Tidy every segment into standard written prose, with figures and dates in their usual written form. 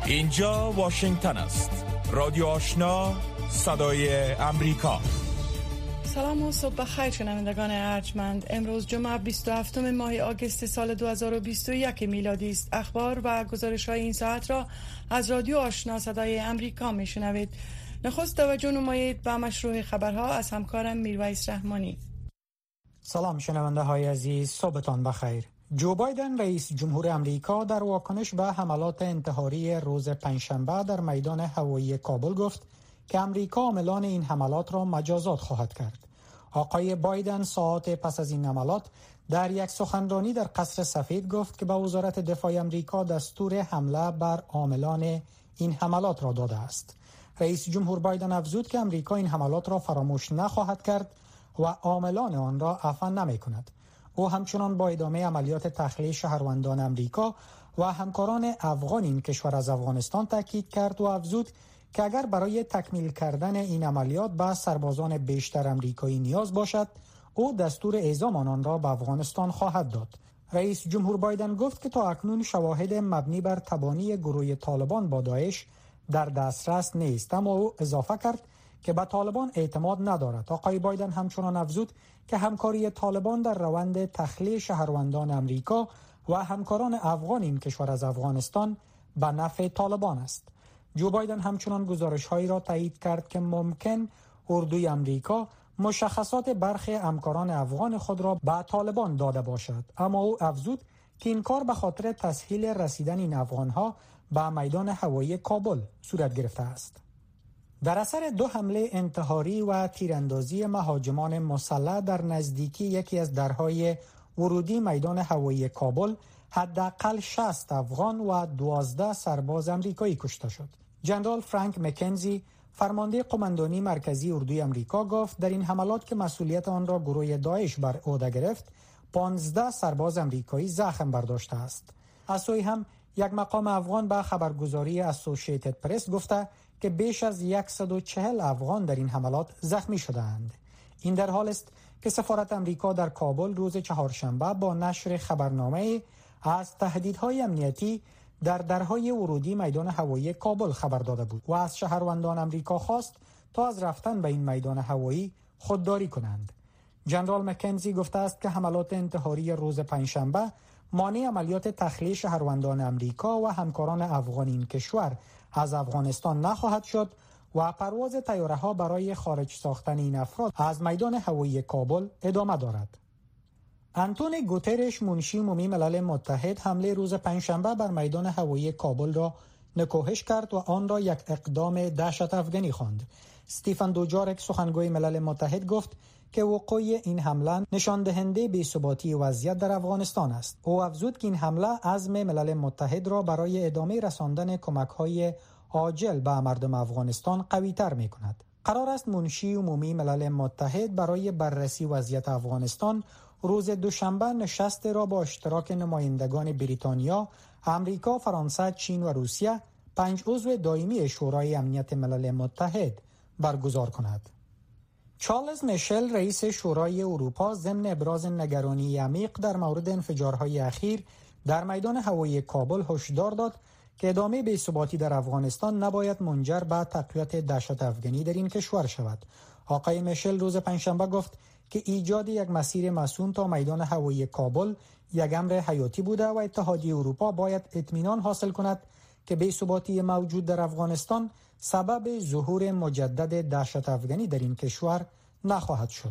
اینجا واشنگتن است. رادیو آشنا، صدای امریکا. سلام و صبح بخیر شنوندگان ارجمند. امروز جمعه 27 ماه آگوست سال 2021 میلادی است. اخبار و گزارش‌های این ساعت را از رادیو آشنا صدای امریکا میشنوید. نخست توجه نمایید به مشروع خبرها از همکارم میرویس رحمانی. سلام شنونده های عزیز، صبحتان بخیر. جو بایدن رئیس جمهور امریکا در واکنش به حملات انتحاری روز پنجشنبه در میدان هوایی کابل گفت که امریکا عاملان این حملات را مجازات خواهد کرد. آقای بایدن ساعات پس از این حملات در یک سخنرانی در قصر سفید گفت که به وزارت دفاع امریکا دستور حمله بر عاملان این حملات را داده است. رئیس جمهور بایدن افزود که امریکا این حملات را فراموش نخواهد کرد و عاملان آن را عفو نمی‌کند. او همچنان با ادامه عملیات تخلیه شهروندان امریکا و همکاران افغان این کشور از افغانستان تاکید کرد و افزود که اگر برای تکمیل کردن این عملیات به سربازان بیشتر امریکایی نیاز باشد، او دستور اعزام آنان را به افغانستان خواهد داد. رئیس جمهور بایدن گفت که تا اکنون شواهد مبنی بر تبانی گروه طالبان با داعش در دسترس نیست، اما او اضافه کرد که به طالبان اعتماد ندارد. آقای بایدن همچنان افزود که همکاری طالبان در روند تخلیه شهروندان امریکا و همکاران افغان این کشور از افغانستان به نفع طالبان است. جو بایدن همچنان گزارش‌هایی را تایید کرد که ممکن اردوی امریکا مشخصات برخی همکاران افغان خود را به طالبان داده باشد، اما او افزود که این کار به خاطر تسهیل رسیدن این افغان‌ها به میدان هوایی کابل صورت گرفته است. در اثر 2 حمله انتحاری و تیراندازی مهاجمان مسلح در نزدیکی یکی از درهای ورودی میدان هوایی کابل، حداقل 60 افغان و 12 سرباز آمریکایی کشته شد. جنرال فرانک مکنزی، فرمانده قماندانی مرکزی اردوی آمریکا، گفت در این حملات که مسئولیت آن را گروه داعش بر عهده گرفت، 15 سرباز آمریکایی زخم برداشته است. از سوی هم یک مقام افغان به خبرگزاری اسوسییتد پرس گفته که بیش از 140 افغان در این حملات زخمی شدند. این در حال است که سفارت امریکا در کابل روز چهارشنبه با نشر خبرنامه از تهدیدهای امنیتی در درهای ورودی میدان هوایی کابل خبر داده بود و از شهروندان امریکا خواست تا از رفتن به این میدان هوایی خودداری کنند. جنرال مکنزی گفته است که حملات انتحاری روز پنجشنبه مانع عملیات تخلیه شهروندان امریکا و همکاران افغان این کشور از افغانستان نخواهد شد و پرواز طیاره‌ها برای خارج ساختن این افراد از میدان هوایی کابل ادامه دارد. آنتونیو گوترش، منشی عمومی ملل متحد، حمله روز پنجشنبه بر میدان هوایی کابل را نکوهش کرد و آن را یک اقدام دهشت افغانی خواند. استیفن دوجارک، سخنگوی ملل متحد، گفت که وقوع این حمله نشان دهنده بی‌ثباتی وضعیت در افغانستان است. او افزود که این حمله عزم ملل متحد را برای ادامه رساندن کمک‌های عاجل به مردم افغانستان قوی‌تر می‌کند. قرار است منشی عمومی ملل متحد برای بررسی وضعیت افغانستان روز دوشنبه نشست را با اشتراک نمایندگان بریتانیا، امریکا، فرانسه، چین و روسیه، 5 عضو دائمی شورای امنیت ملل متحد برگزار کند. چارلز میشل، رئیس شورای اروپا، ضمن ابراز نگرانی عمیق در مورد انفجارهای اخیر در میدان هوایی کابل هشدار داد که ادامه بی‌ثباتی در افغانستان نباید منجر به تقویت دهشت افغانی در این کشور شود. آقای میشل روز پنجشنبه گفت که ایجاد یک مسیر مسئول تا میدان هوایی کابل یک امر حیاتی بوده و اتحادیه اروپا باید اطمینان حاصل کند که بی‌ثباتی موجود در افغانستان سبب ظهور مجدد دهشت افغانی در این کشور نخواهد شد.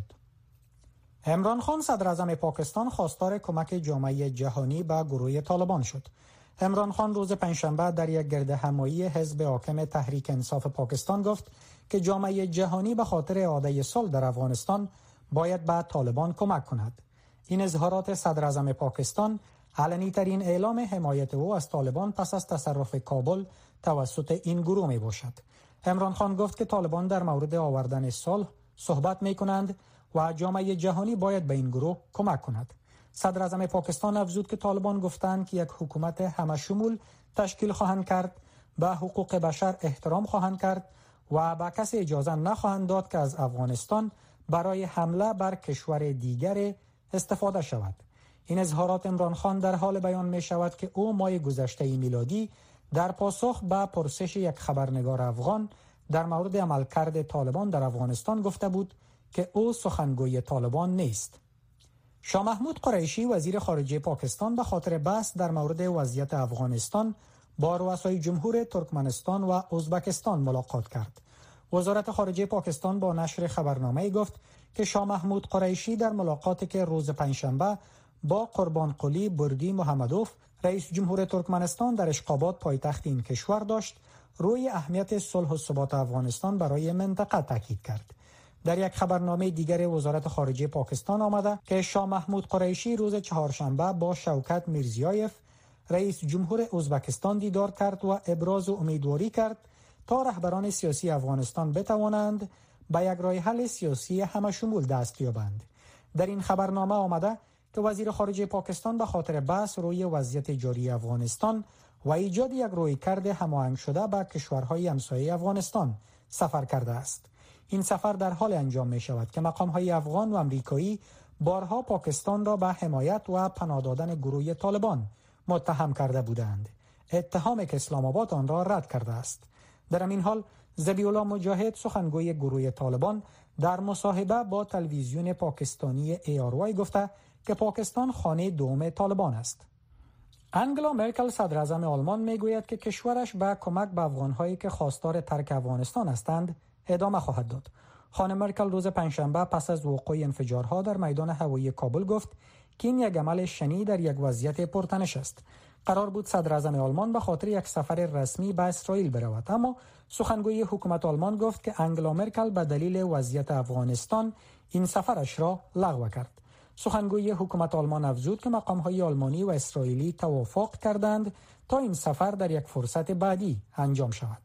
عمران خان، صدر اعظم پاکستان، خواستار کمک جامعه جهانی به گروه طالبان شد. عمران خان روز پنجشنبه در یک گردهمایی حزب حاکم تحریک انصاف پاکستان گفت که جامعه جهانی به خاطر اعاده صلح در افغانستان باید به طالبان کمک کند. این اظهارات صدر اعظم پاکستان علنی ترین اعلام حمایت او از طالبان پس از تصرف کابل توسط این گروه می باشد. عمران خان گفت که طالبان در مورد آوردن صلح صحبت می کنند و جامعه جهانی باید به این گروه کمک کند. صدر اعظم پاکستان افزود که طالبان گفتند که یک حکومت همه‌شمول تشکیل خواهند کرد، به حقوق بشر احترام خواهند کرد و به کسی اجازه نخواهند داد که از افغانستان برای حمله بر کشور دیگر استفاده شود. این اظهارات عمران خان در حال بیان می شود که او ماه گذشته میلادی در پاسخ به پرسش یک خبرنگار افغان در مورد عملکرد طالبان در افغانستان گفته بود که او سخنگوی طالبان نیست. شاه محمود قریشی وزیر خارجه پاکستان به خاطر بحث در مورد وضعیت افغانستان با رؤسای جمهور ترکمنستان و ازبکستان ملاقات کرد. وزارت خارجه پاکستان با نشر خبرنامه‌ای گفت که شاه محمود قریشی در ملاقاتی که روز پنجشنبه با قربانقلی بردی محمدوف رئیس جمهور ترکمنستان در اشخابات پایتخت این کشور داشت، روی اهمیت صلح و ثبات افغانستان برای منطقه تاکید کرد. در یک خبرنامه دیگر وزارت خارجه پاکستان آمده که شاه محمود قریشی روز چهارشنبه با شوکت میرزیایف رئیس جمهور ازبکستان دیدار کرد و ابراز امیدواری کرد تا رهبران سیاسی افغانستان بتوانند به یک راه حل سیاسی همشمول دست یابند. در این خبرنامه آمده که وزیر خارجه پاکستان به خاطر بحث روی وضعیت جاری افغانستان و ایجاد یک رویکرد هماهنگ شده با کشورهای همسایه افغانستان سفر کرده است. این سفر در حال انجام می شود که مقام‌های افغان و امریکایی بارها پاکستان را به حمایت و پناه دادن گروه طالبان متهم کرده بودند، اتهامی که اسلام آباد آن را رد کرده است. در این حال ذبیح الله مجاهد سخنگوی گروه طالبان در مصاحبه با تلویزیون پاکستانی ARY گفته که پاکستان خانه دوم طالبان است. انگلا مرکل صدر اعظم آلمان میگوید که کشورش به کمک به افغان‌هایی که خواستار ترک افغانستان هستند ادامه خواهد داد. خانم مرکل روز پنجشنبه پس از وقوع انفجارها در میدان هوایی کابل گفت که این یک عمل شنی در یک وضعیت پرتنش است. قرار بود صدر اعظم آلمان به خاطر یک سفر رسمی به اسرائیل برود، اما سخنگوی حکومت آلمان گفت که انگلا مرکل به دلیل وضعیت افغانستان این سفرش را لغو کرد. سخنگوی حکومت آلمان افزود که مقام‌های آلمانی و اسرائیلی توافق کردند تا این سفر در یک فرصت بعدی انجام شود.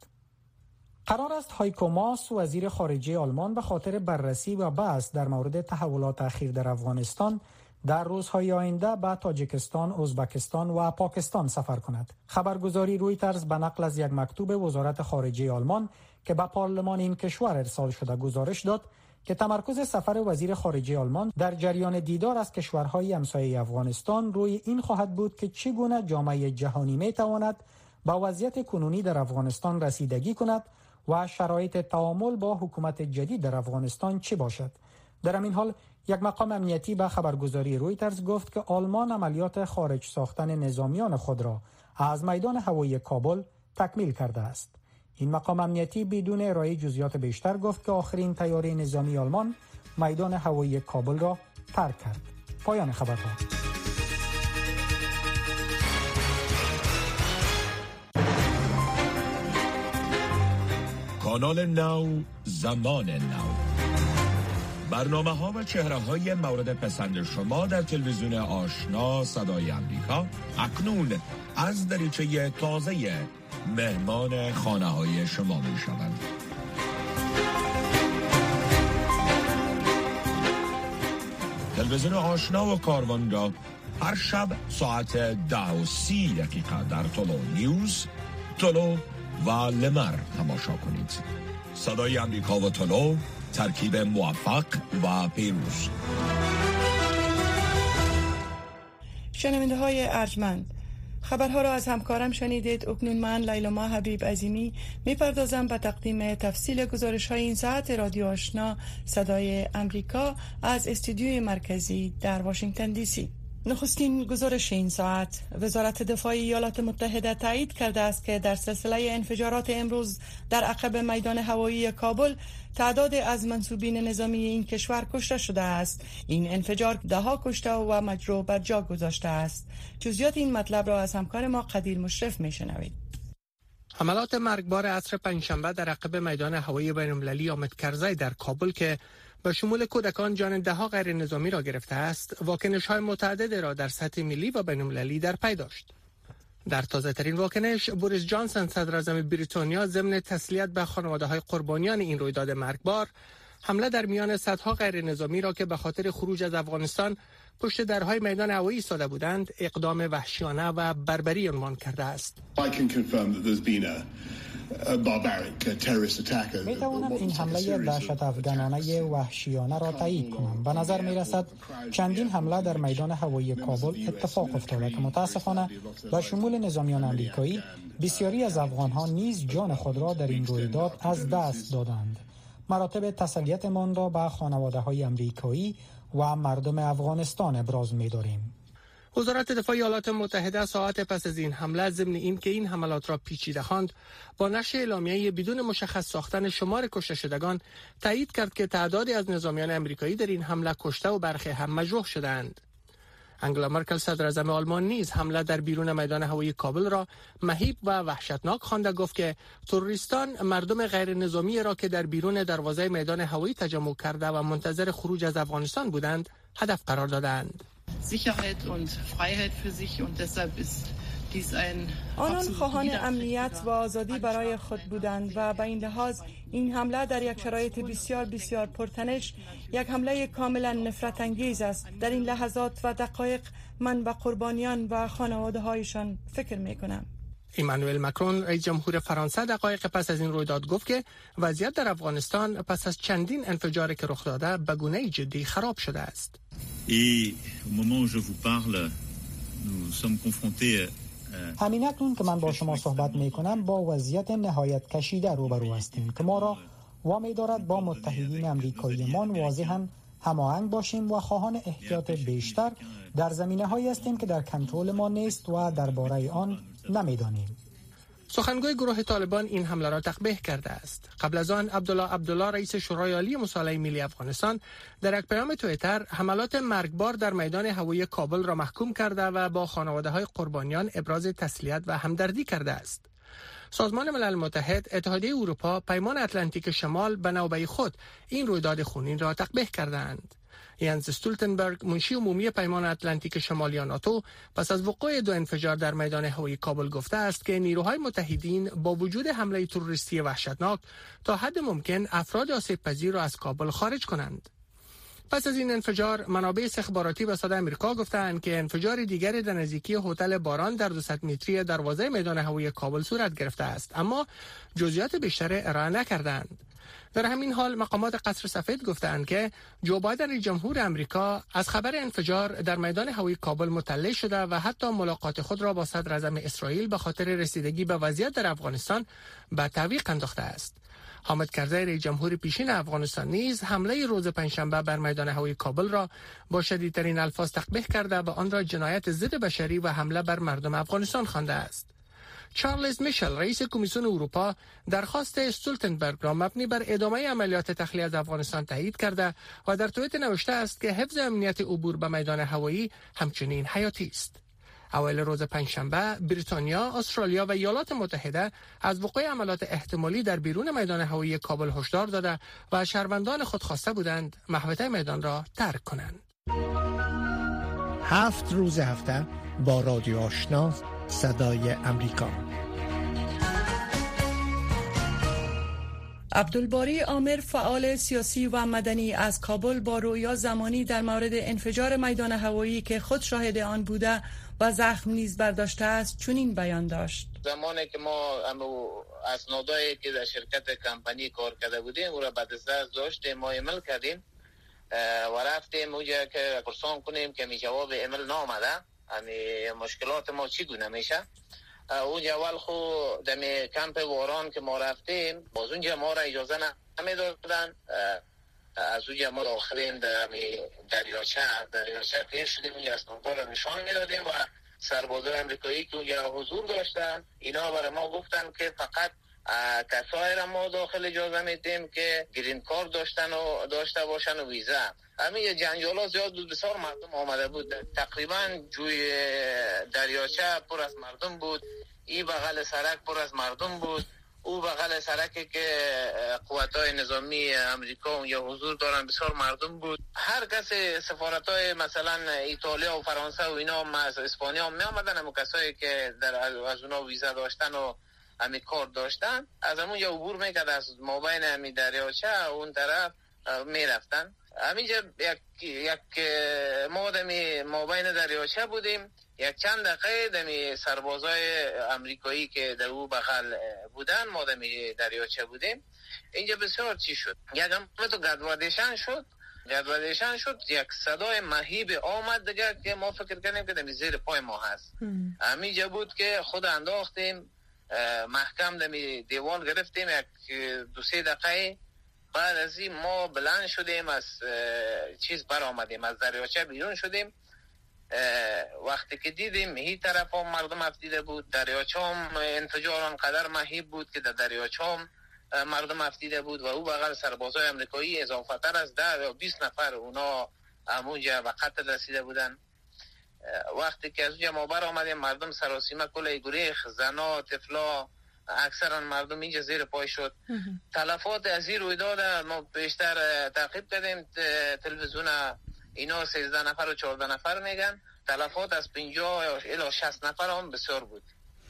قرار است هایکو ماس وزیر خارجه آلمان به خاطر بررسی و بحث در مورد تحولات اخیر در افغانستان در روزهای آینده به تاجیکستان، ازبکستان و پاکستان سفر کند. خبرگزاری رویترز به نقل از یک مکتوب وزارت خارجه آلمان که به پارلمان این کشور ارسال شده گزارش داد که تمرکز سفر وزیر خارجه آلمان در جریان دیدار از کشورهای همسایه افغانستان روی این خواهد بود که چگونه جامعه جهانی میتواند به وضعیت کنونی در افغانستان رسیدگی کند و شرایط تعامل با حکومت جدید در افغانستان چه باشد. در همین حال یک مقام امنیتی به خبرگزاری رویترز گفت که آلمان عملیات خارج ساختن نظامیان خود را از میدان هوایی کابل تکمیل کرده است. این مقام امنیتی بدون ارائه جزئیات بیشتر گفت که آخرین طیاره نظامی آلمان میدان هوایی کابل را ترک کرد. پایان خبرها. کانال نو، زمان نو. برنامه‌ها و چهره‌های مورد پسند شما در تلویزیون آشنا صدای آمریکا اکنون از دریچه تازه مهمان خانه‌های شما می‌شوند. تلویزیون آشنا و کاروان را هر شب ساعت 10:30 در تولو نیوز، تولو و لمر تماشا کنید. صدای آمریکا و تولو، ترکیب موفق و پیروز. شنونده های ارجمند، خبرها را از همکارم شنیدید. اکنون من لیلا حبیب عظیمی میپردازم به تقدیم تفصیل گزارش های این ساعت رادیو آشنا صدای امریکا از استودیوی مرکزی در واشنگتن دی سی. نخستین گزارش این ساعت: وزارت دفاع ایالات متحده تایید کرده است که در سلسله انفجارات امروز در عقب میدان هوایی کابل تعداد از منسوبین نظامی این کشور کشته شده است. این انفجار 10 کشته و مجروح بر جا گذاشته است. جزئیات این مطلب را از همکار ما قدیر مشرف میشنوید. حملات مرگبار عصر پنجشنبه در عقب میدان هوایی بین‌المللی حامد کرزی در کابل که به شمول کودکان جان 10 غیر نظامی را گرفته است، واکنش‌های متعدد را در سطح ملی و بین‌المللی در پی داشت. در تازه‌ترین واکنش، بوریس جانسون صدر اعظم بریتانیا ضمن تسلیت به خانواده‌های قربانیان این رویداد مرگبار، حمله در میان صدها غیر نظامی را که به خاطر خروج از افغانستان پشت درهای میدان هوایی ایستاده بودند، اقدام وحشیانه و بربری عنوان کرده است. می توانم این حمله دهشت افغانانه وحشیانه را تایید کنم. به نظر می رسد چندین حمله در میدان هوایی کابل اتفاق افتاده که متاسفانه به شمول نظامیان آمریکایی بسیاری از افغانها نیز جان خود را در این رویداد از دست دادند. مراتب تسلیتمان را به خانواده های آمریکایی و مردم افغانستان ابراز می داریم. وزارت دفاع ایالات متحده ساعت پس از این حمله ضمن اینکه این حملات را پیچیده خواند، با نشر اعلامیه بدون مشخص ساختن شمار کشته شدگان تایید کرد که تعدادی از نظامیان آمریکایی در این حمله کشته و برخی هم مجروح شدند. انگلا مرکل صدر اعظم آلمان نیز حمله در بیرون میدان هوایی کابل را مهیب و وحشتناک خوانده گفت که تروریستان مردم غیر نظامی را که در بیرون دروازه میدان هوایی تجمع کرده و منتظر خروج از افغانستان بودند هدف قرار دادند. Sicherheit und Freiheit für sich und deshalb ist dies ein آنان خواهان امنیت و آزادی برای خود بودند و به این لحاظ این حمله در یک شرایط بسیار بسیار پرتنش یک حمله کاملا نفرت انگیز است. در این لحظات و دقایق من به قربانیان و خانواده هایشان فکر می کنم. ایمانوئل مکرون رئیس جمهور فرانسه دقایق پس از این رویداد گفت که وضعیت در افغانستان پس از چندین انفجاری که رخ داده به گونه‌ای جدی خراب شده است. همین اکنون که من با شما صحبت می کنم با وضعیت نهایت کشیده روبرو هستیم که ما را وامی دارد با متحدین آمریکاییمان واضحاً هماهنگ باشیم و خواهان احتیاط بیشتر در زمینه‌هایی هستیم که در کنترل ما نیست و درباره آن نمی‌دانیم. سخنگوی گروه طالبان این حمله را تقبیح کرده است. قبل از آن عبدالله رئیس شورای عالی مصالحه ملی افغانستان در یک پیام توییتر حملات مرگبار در میدان هوایی کابل را محکوم کرده و با خانواده‌های قربانیان ابراز تسلیت و همدردی کرده است. سازمان ملل متحد، اتحادیه اروپا، پیمان اتلانتیک شمال به نوبه خود این رویداد خونین را تقبیح کردند. یانس استولتنبرگ، منشی عمومی پیمان اتلانتیک شمالی ناتو، پس از وقوع 2 انفجار در میدان هوایی کابل گفته است که نیروهای متحدین با وجود حمله تروریستی وحشتناک تا حد ممکن افراد آسیب‌پذیر را از کابل خارج کنند. پس از این انفجار، منابع استخباراتی به صدای آمریکا گفتند که انفجار دیگری در نزدیکی هتل باران در 200 متری دروازه میدان هوایی کابل صورت گرفته است، اما جزئیات بیشتر ارائه نکردند. در همین حال مقامات قصر سفید گفتند که جو بایدن رئیس جمهور آمریکا از خبر انفجار در میدان هوایی کابل مطلع شده و حتی ملاقات خود را با صدر اعظم اسرائیل به خاطر رسیدگی به وضعیت در افغانستان به تعویق انداخته است. حامد کرزی رئیس جمهور پیشین افغانستان نیز حمله روز پنجشنبه بر میدان هوایی کابل را با شدیدترین الفاظ تقبیح کرده و آن را جنایت ضد بشری و حمله بر مردم افغانستان خوانده است. چارلز میشل رئیس کمیسیون اروپا درخواست استولتنبرگ را مبنی بر ادامه عملیات تخلیه از افغانستان تایید کرده و در توییت نوشته است که حفظ امنیت عبور به میدان هوایی همچنین حیاتی است. اوایل روز پنجشنبه بریتانیا، استرالیا و ایالات متحده از وقوع عملیات احتمالی در بیرون میدان هوایی کابل هشدار داده و شهروندان خود خواسته بودند محوطه میدان را ترک کنند. 7 روز هفته با رادیو آشنا صدای امریکا. عبدالباری عامر فعال سیاسی و مدنی از کابل با رویا زمانی در مورد انفجار میدان هوایی که خود شاهد آن بوده و زخم نیز برداشته است چنین بیان داشت: زمانی که ما اسنادایی که در شرکت کمپانی کار کرده بودیم او را به دست داشتیم، ما ایمیل کردیم و رفتیم اونجا که پرسان کنیم که می جواب ایمیل نامده، همین مشکلات ما چگونه میشه. اونجا اول خود دمی کمپ واران که ما رفتیم باز اونجا ما را اجازه نمیدادن، از اونجا ما داخلیم دریاچه پیش شدیم، اونجا اسنادها را نشان میدادیم و سربازان امریکایی که اونجا حضور داشتن اینا برای ما گفتن که فقط کسایی را ما داخل اجازه میدیم که گرین کارت داشته باشن و ویزا. همین جنجالات زیاد بود، بسیار مردم آمده بود، تقریبا جوی دریاچه پر از مردم بود، این بغل سرک پر از مردم بود، او بغل سرکی که قوت‌های نظامی امریکا یا حضور دارن بسیار مردم بود. هر کس سفارت‌های مثلا ایتالیا و فرانسه و اینا از اسپانیا هم می آمدن، هم کسایی که از اونا ویزا داشتن و همین کار داشتن از همون یا عبور میکرد از مابین همین دریاچه اون طرف میرفتن. همینجا یک ما دمی مابین دریاچه بودیم، یک چند دقیقه دمی سربازای امریکایی که در او بغل بودن، ما دمی دریاچه بودیم. اینجا بسیار چی شد، یک تو گدوادشان شد، یک صدای مهیب آمد دیگه که ما فکر کنیم که دمی زیر پای ما هست. همینجا بود که خود انداختیم محکم دمی دیوال گرفتیم. یک 2-3 دقیقه بعد از این ما بلند شدیم، از چیز بر آمدیم، از دریاچه بیرون شدیم. وقتی که دیدیم هی طرف هم مردم افتیده بود، دریاچه هم انفجار آنقدر مهیب بود که در دریاچه هم مردم افتیده بود و او بغل سربازای امریکایی اضافه تر از 10 یا 20 نفر اونا همونجا به قتل رسیده بودن. وقتی که از اونجا ما بر آمدیم مردم سراسیمه کل گریخ، زنا، طفلا، اکثرا مردم اینجا زیر پای شد. تلفات از این رویداد ما بیشتر تعقیب کردیم، تلویزیون اینا 13 نفر و 14 نفر میگن، تلفات از 50 الی 60 نفر هم بسیار بود.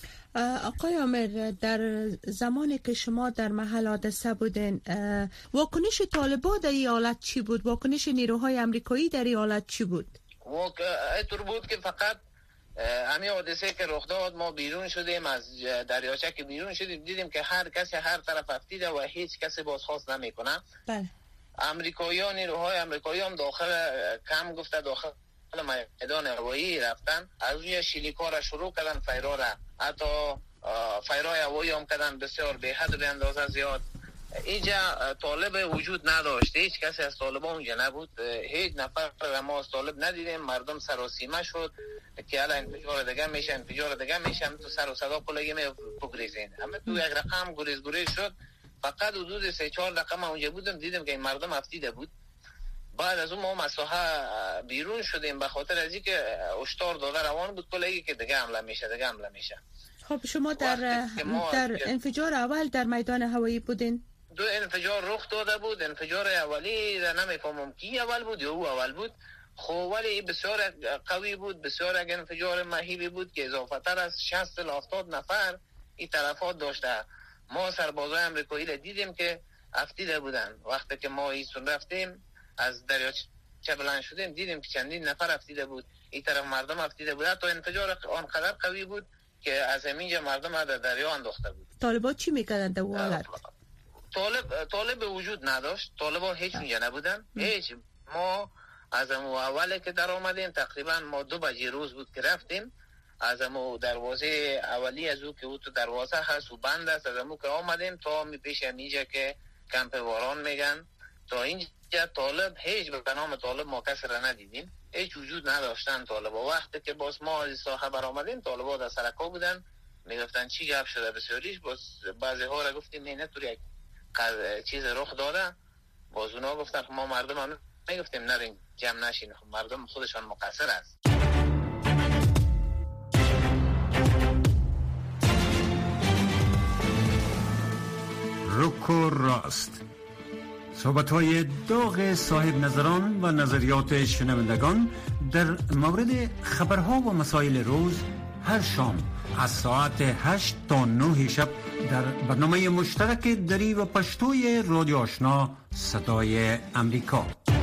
آقای عامر، در زمانی که شما در محل حادثه بودین، واکنش طالبان در این حالت چی بود؟ واکنش نیروهای امریکایی در این حالت چی بود؟ اینطور بود که فقط همین حادثه که رخ داد ما بیرون شدیم، از دریاچه که بیرون شدیم دیدیم که هر کسی هر طرف افتیده و هیچ کسی بازخواست نمیکنه. بله. امریکاییان، نیروهای امریکایی هم داخل کم گفته داخل میدان هوایی رفتن، از اونجا شلیکا را شروع کردن، فیرا را، حتی فیرای هوایی هم کردن بسیار به حد و به اندازه زیاد. اینجا طالب وجود نداشت، هیچ کسی از طالبان اونجا نبود، هیچ نفر ما از طالب ندیدیم. مردم سراسیمه شد که الان انفجار دیگه میشه، تو سر و صدا کلگی می بگریزین، همه تو یک رقم گریز شد. فقط حدود 3-4 دقیقه من اونجا بودم، دیدم که این مردم افتیده بود. بعد از اون ما مساحه بیرون شدیم به خاطر از اینکه هشدار داده روان بود کلگی که دیگه حمله میشه. خب شما در انفجار اول در میدان هوایی بودین؟ 2 انفجار رخ داده بود. انفجار اولی نمیفهمم کی اول بود یا او اول بود، خب ولی بسیار قوی بود، بسیار یک انفجار مهیبی بود که اضافه تر از 60 تا 70 نفر این طرفات داشته. ما سربازای امریکایی را دیدیم که افتیده بودن. وقتی که ما ایستون رفتیم از دریاچه بلند شدیم دیدیم که چندین نفر افتیده بود، این طرف مردم افتیده بود. تا انفجار آنقدر قوی بود که از همینجا مردم در دریا انداخته بود. طالبان چی میکردن در حالت؟ طالب وجود نداشت، طالبان هیچ اونجا نبودن، هیچ. ما از اولی که در آمدیم تقریبا ما 2 بجه روز بود که رفتیم، از امو دروازه اولی از او که او تو دروازه هست و بند است، از امو که آمدیم تا می پیش اینجا که کمپ واران میگن، تا اینجا طالب هیچ به نام طالب ما کسی را ندیدیم، هیچ وجود نداشتن طالب. وقتی که باز ما از ساحه بر آمدیم طالبا در سرکا بودن، میگفتن چی گپ شده بسیاریش، باز بعضی ها را گفتیم نه طور یک چیز رخ داده، باز اونا گفتن ما مردم هم میگفتیم نرین جمع نشین، مردم خودشان مقصر است. رک و راست، صحبت‌های داغ صاحب نظران و نظریات شنوندگان در مورد خبرها و مسائل روز هر شام از ساعت 8 تا 9 شب در برنامه مشترک دری و پشتوی رادیو آشنا صدای امریکا.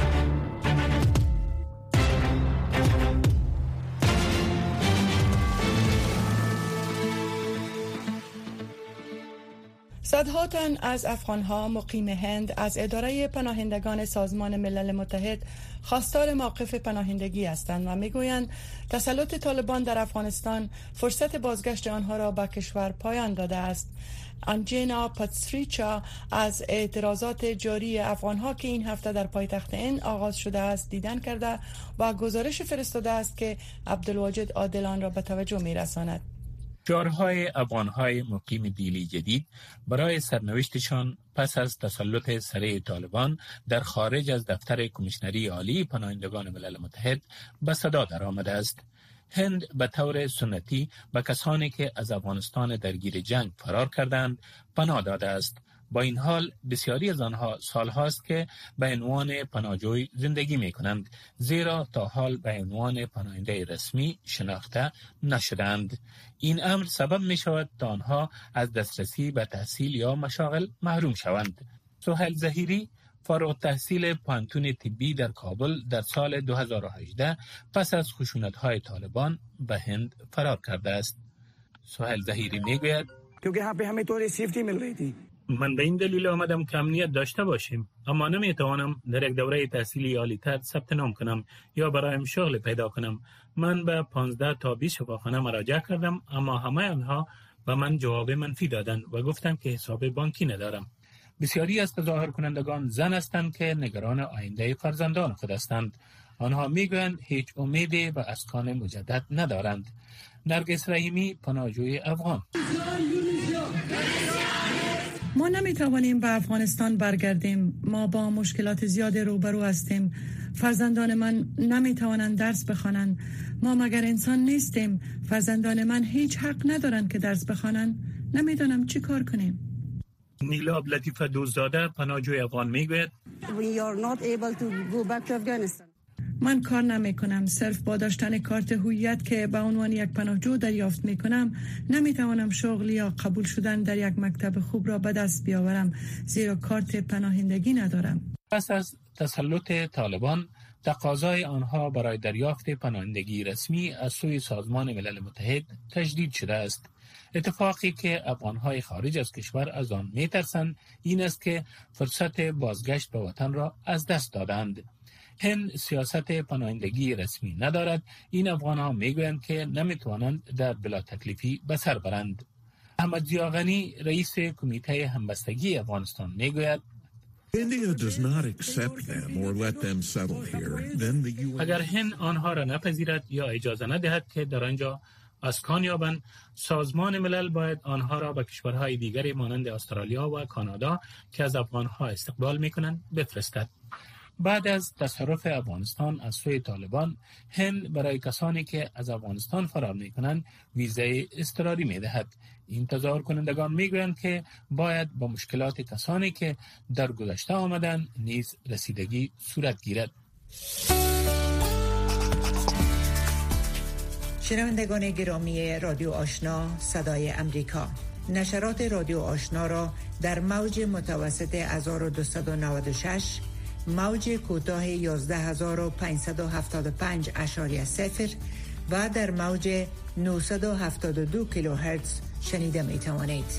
صدها تن از افغان‌ها مقیم هند از اداره پناهندگان سازمان ملل متحد خواستار موقف پناهندگی هستند و میگویند تسلط طالبان در افغانستان فرصت بازگشت آنها را به کشور پایان داده است. آنجینا پاتسریچا از اعتراضات جاری افغان‌ها که این هفته در پایتخت هند آغاز شده است دیدن کرده و گزارش فرستاده است که عبدالواجد عادل را به توجه می‌رساند. شعارهای افغان‌های مقیم دیلی جدید برای سرنوشتشان پس از تسلط سریع طالبان در خارج از دفتر کمیشنری عالی پناهندگان ملل متحد به صدا درآمده است. هند به طور سنتی به کسانی که از افغانستان درگیر جنگ فرار کردند پناه داده است. با این حال بسیاری از آنها سالهاست که به عنوان پناهجوی زندگی می کنند، زیرا تا حال به عنوان پناهنده رسمی شناخته نشدند. این امر سبب می شود تا آنها از دسترسی به تحصیل یا مشاغل محروم شوند. سهیل ظهیری فارغ التحصیل پانتون طبی در کابل در سال 2018 پس از خشونت‌های طالبان به هند فرار کرده است. سهیل ظهیری میگوید क्योंकि यहाँ पे हमें थोड़ी सेफ्टी मिल रही थी. من به این دلیل آمدم که امنیت داشته باشیم، اما نمیتوانم در یک دوره تحصیلی عالی‌تر ثبت نام کنم یا برایم شغل پیدا کنم. من به 15 تا 20 شفاخانه مراجعه کردم، اما همه آنها به من جواب منفی دادند و گفتند که حساب بانکی ندارم. بسیاری از تظاهر کنندگان زن هستند که نگران آینده فرزندان خود هستند. آنها میگویند هیچ امیدی به اسکان مجدد ندارند. نرگس رحیمی، پناهجوی افغان: ما نمیتوانیم به افغانستان برگردیم. ما با مشکلات زیاد روبرو هستیم. فرزندان من نمیتوانند درس بخوانند. ما مگر انسان نیستیم؟ فرزندان من هیچ حق ندارند که درس بخوانند. نمیدانم چی کار کنیم. نیلا عبداللطیف دوستزاده، پناهجوی افغان، میگوید من کار نمی کنم. صرف با داشتن کارت هویت که به عنوان یک پناهجو دریافت می کنم نمی توانم شغل یا قبول شدن در یک مکتب خوب را به دست بیاورم، زیرا کارت پناهندگی ندارم. پس از تسلط طالبان تقاضای آنها برای دریافت پناهندگی رسمی از سوی سازمان ملل متحد تجدید شده است. اتفاقی که افغانهای خارج از کشور از آن می ترسند این است که فرصت بازگشت به وطن را از دست دادند. هند سیاست پناهندگی رسمی ندارد. این افغانها میگویند که نمیتوانند در بلا تکلیفی به سر برند. احمد ضیاءغنی، رئیس کمیته همبستگی افغانستان، میگوید اگر هند آنها را نپذیرد یا اجازه ندهد که در آنجا اسکان یابند، سازمان ملل باید آنها را به کشورهای دیگری مانند استرالیا و کانادا که از افغانها استقبال میکنند بفرستد. بعد از تصرف افغانستان از سوی طالبان، هند برای کسانی که از افغانستان فرار میکنند ویزای اضطراری میدهد. این تظاهر کنندگان میگویند که باید با مشکلات کسانی که در گذشته آمدند نیز رسیدگی صورت گیرد. شنوندگان گرامی رادیو آشنا صدای امریکا، نشرات رادیو آشنا را در موج متوسط 1296 موج کوتاه 11575.0 و در موج 972 کیلوهرتز شنیده می توانید.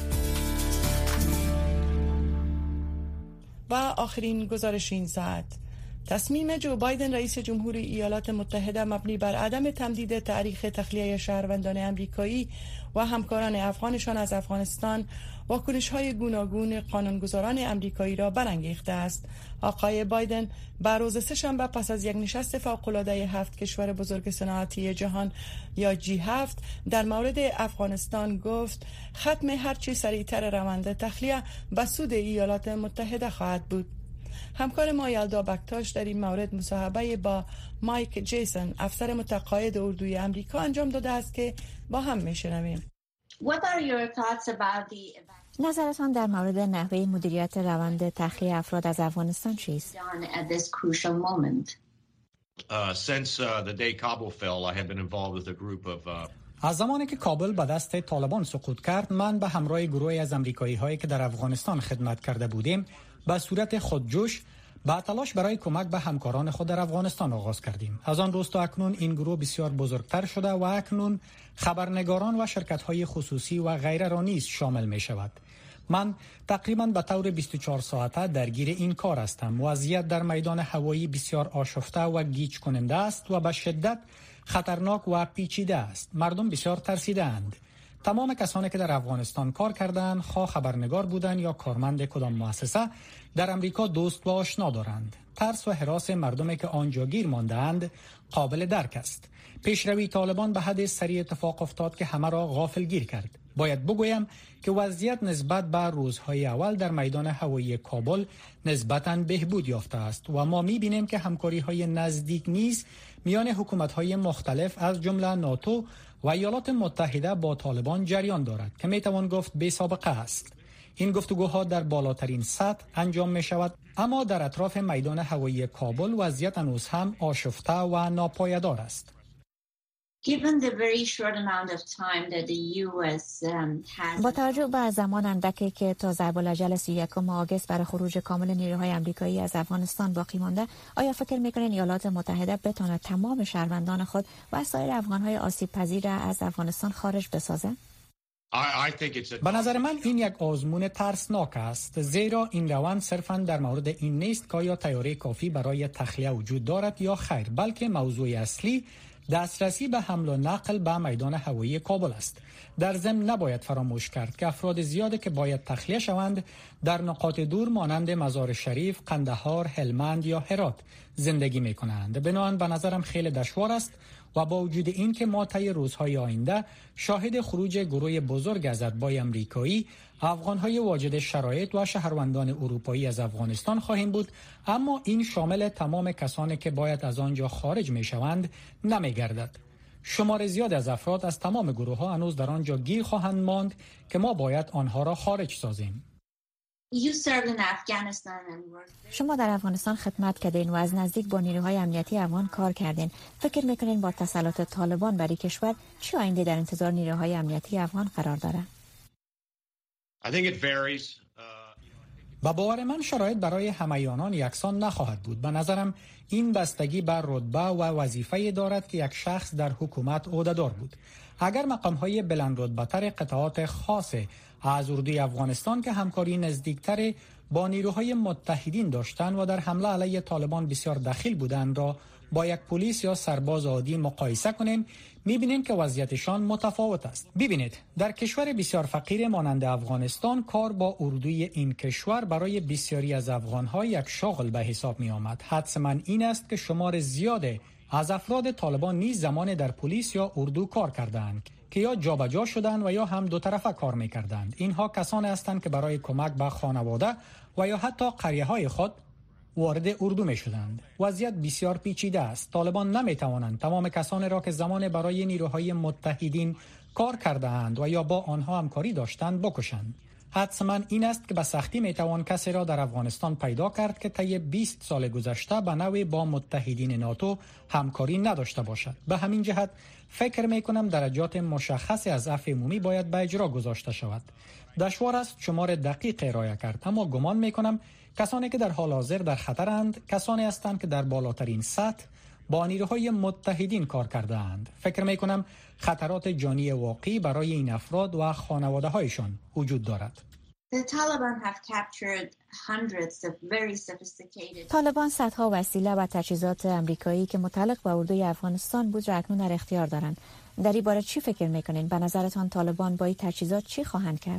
و آخرین گزارش این ساعت: تصمیم جو بایدن رئیس جمهور ایالات متحده مبنی بر عدم تمدید تاریخ تخلیه شهروندان آمریکایی و همکاران افغانشان از افغانستان واکنش‌های گوناگون قانونگذاران آمریکایی را برانگیخته است. آقای بایدن به روز سه‌شنبه پس از یک نشست فوق‌العاده 7 کشور بزرگ صنعتی جهان یا G7 در مورد افغانستان گفت ختم هرچی سریعتر روند تخلیه به سود ایالات متحده خواهد بود. همکار ما یلدا بکتاش در این مورد مصاحبه با مایک جیسن، افسر متقاعد اردوی آمریکا، انجام داده است که با هم میشنویم. نظرتان در مورد نحوه مدیریت روند تخلیه افراد از افغانستان چیست؟ از زمانی که کابل به دست طالبان سقوط کرد، من به همراه گروهی از امریکایی هایی که در افغانستان خدمت کرده بودیم به صورت خودجوش با تلاش برای کمک به همکاران خود در افغانستان آغاز کردیم. از آن روز تا اکنون این گروه بسیار بزرگتر شده و اکنون خبرنگاران و شرکت‌های خصوصی و غیره را نیز شامل می شود. من تقریباً به طور 24 ساعته درگیر این کار هستم. وضعیت در میدان هوایی بسیار آشفته و گیج کننده است و به شدت خطرناک و پیچیده است. مردم بسیار ترسیدند. تمام کسانی که در افغانستان کار کردند، خواه خبرنگار بودند یا کارمند کدام مؤسسه، در امریکا دوست و آشنا دارند. ترس و هراس مردمی که آنجا گیر مانده‌اند قابل درک است. پیشروی طالبان به حد سریع اتفاق افتاد که همه را غافلگیر کرد. باید بگویم که وضعیت نسبت به روزهای اول در میدان هوایی کابل نسبتاً بهبود یافته است و ما می‌بینیم که همکاری‌های نزدیک نیز میان حکومت‌های مختلف از جمله ناتو و ایالات متحده با طالبان جریان دارد که میتوان گفت بی سابقه است. این گفتگوها در بالاترین سطح انجام می شود، اما در اطراف میدان هوایی کابل وضعیت هنوز هم آشفته و ناپایدار است. با توجه به زمان اندکی که تا ضرب الاجل 31 آگوست برای خروج کامل نیروهای آمریکایی از افغانستان باقی مانده، آیا فکر میکنین ایالات متحده بتونه تمام شهروندان خود و سایر افغانهای آسیب پذیر از افغانستان خارج بسازه؟ به نظر من این یک آزمون ترسناک است، زیرا این روند صرفاً در مورد این نیست که آیا تیاری کافی برای تخلیه وجود دارد یا خیر، بلکه موضوع اصلی دسترسی به حمل و نقل به میدان هوایی کابل است. در ضمن نباید فراموش کرد که افراد زیادی که باید تخلیه شوند در نقاط دور مانند مزار شریف، قندهار، هلمند یا هرات زندگی می کنند. بنابراین به نظرم خیلی دشوار است و با وجود این که ما طی روزهای آینده شاهد خروج گروه بزرگ از اتباع آمریکایی، افغانهای واجد شرایط و شهروندان اروپایی از افغانستان خواهیم بود، اما این شامل تمام کسانی که باید از آنجا خارج می شوند نمی گردد. شمار زیاد از افراد از تمام گروه ها هنوز در آنجا گیر خواهند ماند که ما باید آنها را خارج سازیم. شما در افغانستان خدمت کردین و از نزدیک با نیروهای امنیتی افغان کار کردین. فکر میکنین با تسلط طالبان بر کشور چه آینده در انتظار نیروهای امنیتی افغان قرار داره؟ با باور من شرایط برای همگیان یکسان نخواهد بود. به نظرم این بستگی بر رتبه و وظیفه دارد که یک شخص در حکومت عهده‌دار بود. اگر مقام‌های بلند رتبه‌تر قطعات خاص از اردوی افغانستان که همکاری نزدیکتر با نیروهای متحدین داشتند و در حمله علیه طالبان بسیار دخیل بودند را با یک پلیس یا سرباز عادی مقایسه کنیم، می‌بینیم که وضعیتشان متفاوت است. ببینید، در کشور بسیار فقیر مانند افغانستان کار با اردوی این کشور برای بسیاری از افغان‌ها یک شغل به حساب می‌آمد. حدس من این است که شمار زیاده از افراد طالبان نیز زمان در پلیس یا اردو کار کردند که یا جابجا شدند و یا هم دو طرفه کار می‌کردند. اینها کسانی هستند که برای کمک به خانواده و یا حتی قریه‌های خود وارد اردو می شدند. وضعیت بسیار پیچیده است. طالبان نمی توانند تمام کسانی را که زمان برای نیروهای متحدین کار کرده اند و یا با آنها همکاری داشتند بکشند. حدس من این است که به سختی می توان کسی را در افغانستان پیدا کرد که طی 20 سال گذشته به نوعی با متحدین ناتو همکاری نداشته باشد. به همین جهت فکر می کنم درجات مشخصی از عفو عمومی باید به اجرا گذاشته شود. دشوار است شمار دقیق ارائه کرد، اما گمان می کنم کسانی که در حال حاضر در خطرند کسانی هستند که در بالاترین سطح با نیروهای متحدین کار کرده اند. فکر می کنم خطرات جانی واقعی برای این افراد و خانواده هایشان وجود دارد. طالبان صدها وسیله و تجهیزات امریکایی که متعلق به اردوی افغانستان بود را اکنون در اختیار دارند. در این باره چی فکر میکنین؟ به نظرتان طالبان با این تجهیزات چی خواهند کرد؟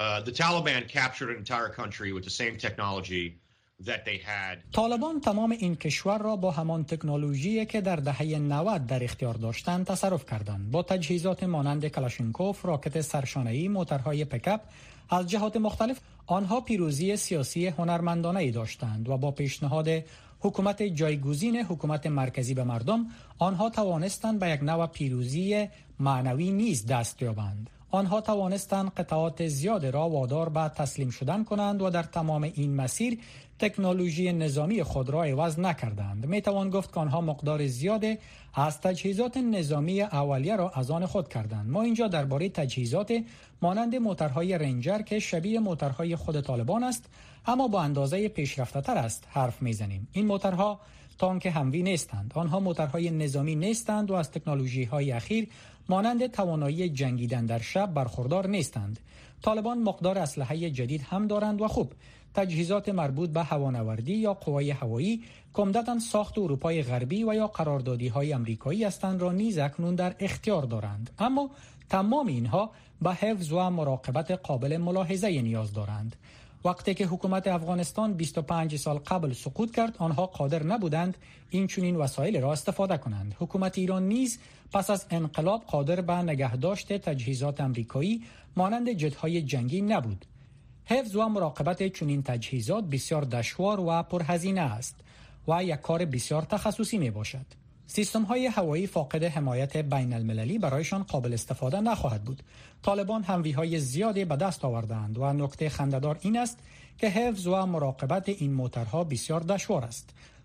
طالبان تمام این کشور را با همان تکنولوژی که در دهه 90 در اختیار داشتند تصرف کردند. با تجهیزات مانند کلاشینکوف، راکت سرشانه‌ای، موترهای پیکاپ از جهات مختلف آنها پیروزی سیاسی هنرمندانه‌ای داشتند و با پیشنهاد حکومت جایگزین حکومت مرکزی به مردم آنها توانستند به یک نوع پیروزی معنوی نیز دست یابند. آنها توانستند قطعات زیاد را وادار به تسلیم شدن کنند و در تمام این مسیر تکنولوژی نظامی خود را عوض نکردند. می توان گفت که آنها مقدار زیاد از تجهیزات نظامی اولیه را از آن خود کردند. ما اینجا درباره تجهیزات مانند موترهای رنجر که شبیه موترهای خود طالبان است اما با اندازه پیشرفته تر است حرف میزنیم. این موترها تانک هموی نیستند. آنها موترهای نظامی نیستند و از تکنولوژی های اخیر مانند توانایی جنگیدن در شب برخوردار نیستند. طالبان مقدار اسلحه جدید هم دارند و خوب تجهیزات مربوط به هوانوردی یا قوای هوایی که عمدتاً ساخت اروپای غربی و یا قراردادی های امریکایی هستند را نیز اکنون در اختیار دارند. اما تمام اینها به حفظ و مراقبت قابل ملاحظه نیاز دارند. وقتی که حکومت افغانستان 25 سال قبل سقوط کرد آنها قادر نبودند این چنین وسایل را استفاده کنند. حکومت ایران نیز پس از انقلاب قادر به نگهداشت تجهیزات امریکایی مانند جت‌های جنگی نبود. حفظ و مراقبت چنین تجهیزات بسیار دشوار و پرهزینه است و یک کار بسیار تخصصی می باشد. سیستم‌های هوایی فاقد حمایت بین المللی برایشان قابل استفاده نخواهد بود. طالبان هموی‌های زیادی به دست آوردند و نکته خنده‌دار این است که حفظ و مراقبت این موترها بسیار دشوار است.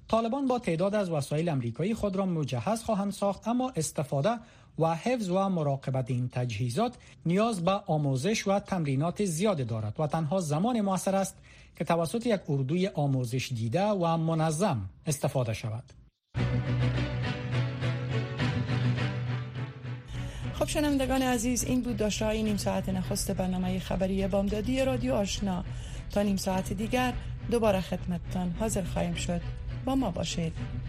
طالبان با تعداد از وسایل آمریکایی خود را مجهز خواهند ساخت، اما استفاده و حفظ و مراقبت این تجهیزات نیاز به آموزش و تمرینات زیاد دارد و تنها زمان موثر است که توسط یک اردوی آموزش دیده و منظم استفاده شود. خب شنوندگان عزیز، این بود داشته‌های نیم ساعت نخست برنامه خبری بامدادی رادیو آشنا. تا نیم ساعت دیگر دوباره خدمتتان حاضر خواهیم شد. با ما باشید.